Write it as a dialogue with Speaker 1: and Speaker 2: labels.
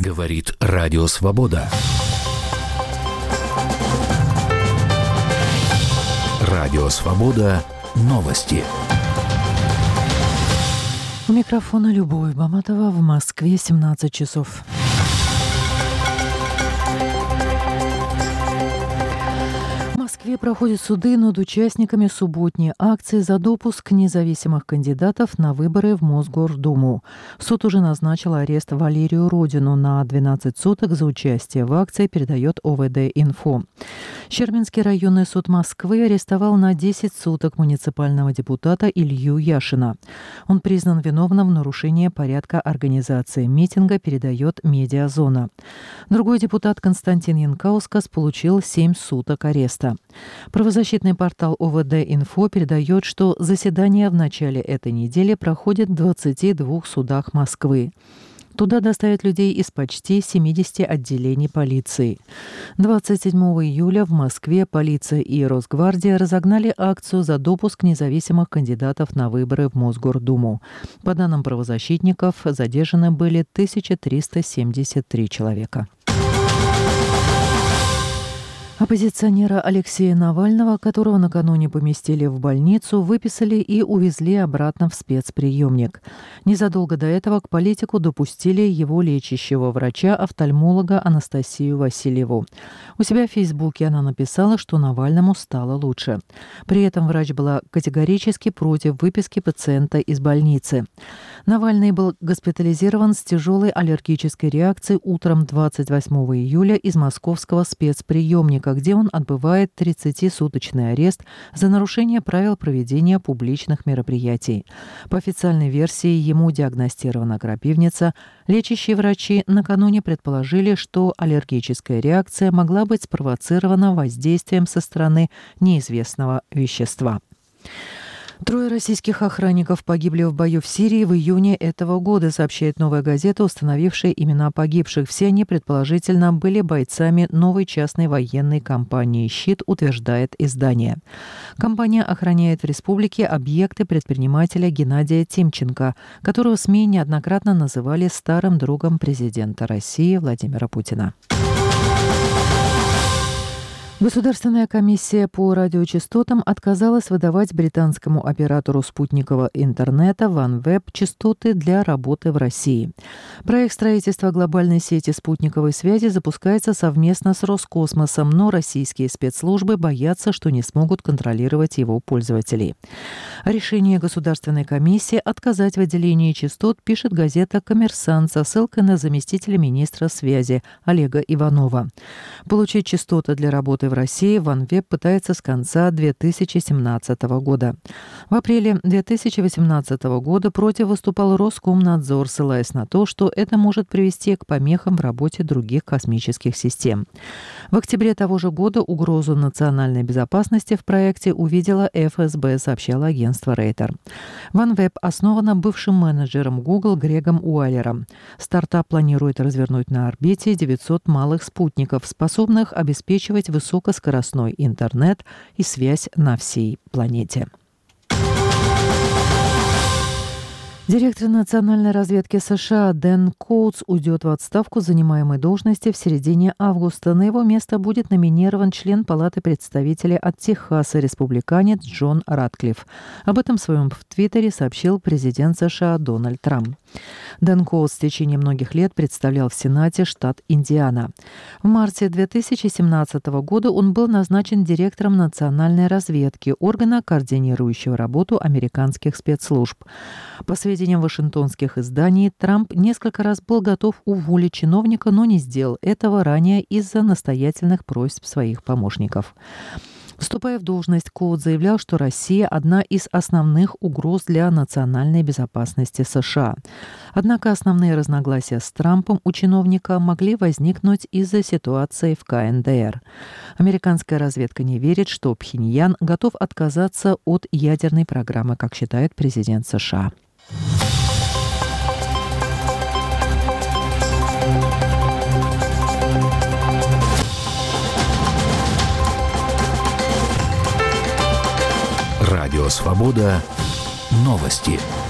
Speaker 1: Говорит Радио Свобода. Радио Свобода. Новости.
Speaker 2: У микрофона Любовь Баматова. В Москве 17 часов. В Москве проходят суды над участниками субботней акции за допуск независимых кандидатов на выборы в Мосгордуму. Суд уже назначил арест Валерию Родину на 12 суток за участие в акции, передает ОВД-Инфо. Щербинский районный суд Москвы арестовал на 10 суток муниципального депутата Илью Яшина. Он признан виновным в нарушении порядка организации митинга, передает Медиазона. Другой депутат Константин Янкаускас получил 7 суток ареста. Правозащитный портал ОВД-Инфо передает, что заседания в начале этой недели проходят в 22 судах Москвы. Туда доставят людей из почти 70 отделений полиции. 27 июля в Москве полиция и Росгвардия разогнали акцию за допуск независимых кандидатов на выборы в Мосгордуму. По данным правозащитников, задержаны были 1373 человека. Оппозиционера Алексея Навального, которого накануне поместили в больницу, выписали и увезли обратно в спецприемник. Незадолго до этого к политику допустили его лечащего врача-офтальмолога Анастасию Васильеву. У себя в Фейсбуке она написала, что Навальному стало лучше. При этом врач была категорически против выписки пациента из больницы. Навальный был госпитализирован с тяжелой аллергической реакцией утром 28 июля из московского спецприемника, где он отбывает 30-суточный арест за нарушение правил проведения публичных мероприятий. По официальной версии ему диагностирована крапивница. Лечащие врачи накануне предположили, что аллергическая реакция могла быть спровоцирована воздействием со стороны неизвестного вещества. 3 российских охранников погибли в бою в Сирии в июне этого года, сообщает «Новая газета», установившая имена погибших. Все они, предположительно, были бойцами новой частной военной компании «Щит», утверждает издание. Компания охраняет в республике объекты предпринимателя Геннадия Тимченко, которого СМИ неоднократно называли старым другом президента России Владимира Путина. Государственная комиссия по радиочастотам отказалась выдавать британскому оператору спутникового интернета OneWeb частоты для работы в России. Проект строительства глобальной сети спутниковой связи запускается совместно с Роскосмосом, но российские спецслужбы боятся, что не смогут контролировать его пользователей. Решение Государственной комиссии отказать в выделении частот пишет газета «Коммерсант» со ссылкой на заместителя министра связи Олега Иванова. Получить частоты для работы в России OneWeb пытается с конца 2017 года. В апреле 2018 года против выступал Роскомнадзор, ссылаясь на то, что это может привести к помехам в работе других космических систем. В октябре того же года угрозу национальной безопасности в проекте увидела ФСБ, сообщало агентство Рейтер. OneWeb основана бывшим менеджером Google Грегом Уайлером. Стартап планирует развернуть на орбите 900 малых спутников, способных обеспечивать высокоскоростной интернет и связь на всей планете. Директор национальной разведки США Дэн Коутс уйдет в отставку с занимаемой должности в середине августа. На его место будет номинирован член Палаты представителей от Техаса, республиканец Джон Ратклифф. Об этом в своем твиттере сообщил президент США Дональд Трамп. Дэн Коутс в течение многих лет представлял в Сенате штат Индиана. В марте 2017 года он был назначен директором национальной разведки, органа, координирующего работу американских спецслужб. По сведениям вашингтонских изданий, Трамп несколько раз был готов уволить чиновника, но не сделал этого ранее из-за настоятельных просьб своих помощников. Вступая в должность, Коутс заявлял, что Россия – одна из основных угроз для национальной безопасности США. Однако основные разногласия с Трампом у чиновника могли возникнуть из-за ситуации в КНДР. Американская разведка не верит, что Пхеньян готов отказаться от ядерной программы, как считает президент США.
Speaker 1: Радио Свобода. Новости.